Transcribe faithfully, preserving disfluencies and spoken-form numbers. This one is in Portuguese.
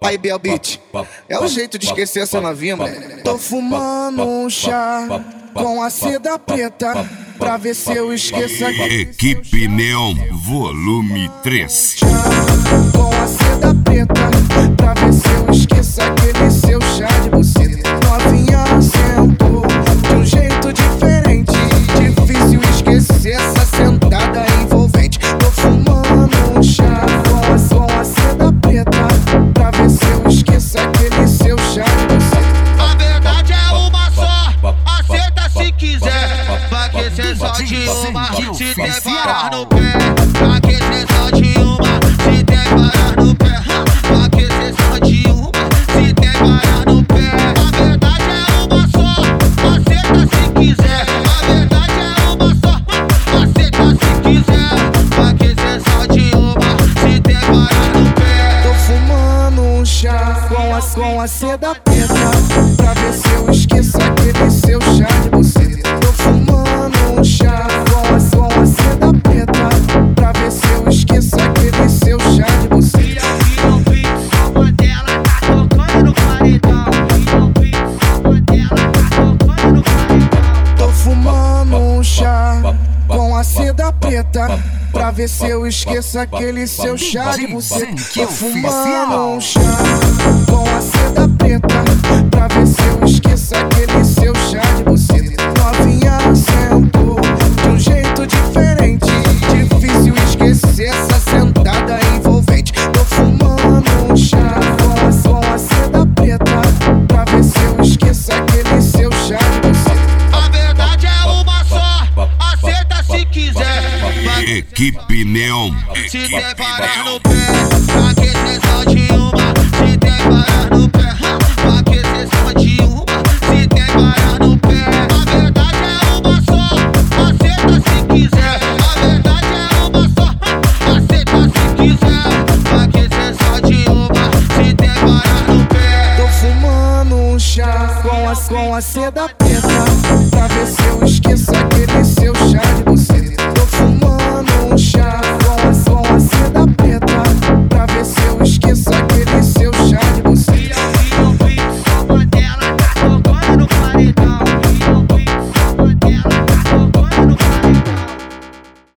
Aí, Bel Beat, é o jeito de esquecer essa novinha, moleque. Tô fumando um chá com a seda preta pra ver se eu esqueço aquele Equipe Neon, volume três. chá com a seda preta pra ver se eu esqueço aquele seu chá de buceta. Novinha sentou de um jeito diferente, difícil esquecer essa sentada envolvente. Tô fumando um chá com a, com a seda preta pra ver se eu esqueço aquele seu chá de buceta. A verdade é uma só, aceita se quiser. Vai que cê só de uma, se tem parar no pé. Vai que cê só de uma, se tem parar no pé. Vai que cê só de uma, se tem parar no pé. A verdade é uma só, aceita se quiser. A verdade é uma só, aceita se quiser. Vai que cê só de uma, se tem parar no pé. Tô fumando um chá com a, com a seda preta pra ver se eu esqueço aquele seu chá de buceta. Tô fumando um chá com a, com a seda preta pra ver se eu esqueço aquele seu chá de buceta. E aqui no beat, só Mandela tá tocando no paredão. E no beat, só Mandela tá tocando no paredão. Tô fumando um chá com a seda preta pra ver se eu esqueço aquele seu chá de buceta. Tô fumando um chá com a seda preta pra ver se eu esqueço aquele seu chá de buceta. Novinha sentou de um jeito diferente, difícil esquecer essa sentada envolvente. Tô fumando um chá com a, com a seda preta pra ver se eu esqueço aquele seu chá de buceta. A verdade é uma só, aceita se quiser. Vai que Equipe Neon, se Equipe der parar no Neon. pé. Vai que cê só de uma, se der parar no pé. Vai que cê só de uma, se der parar no pé. A verdade é uma só, aceita se quiser. A verdade é uma só, aceita se quiser. Vai que cê só de uma, se der parar no pé. Tô fumando um chá com a, com a seda preta pra ver se eu esqueço aquele seu chá de buceta.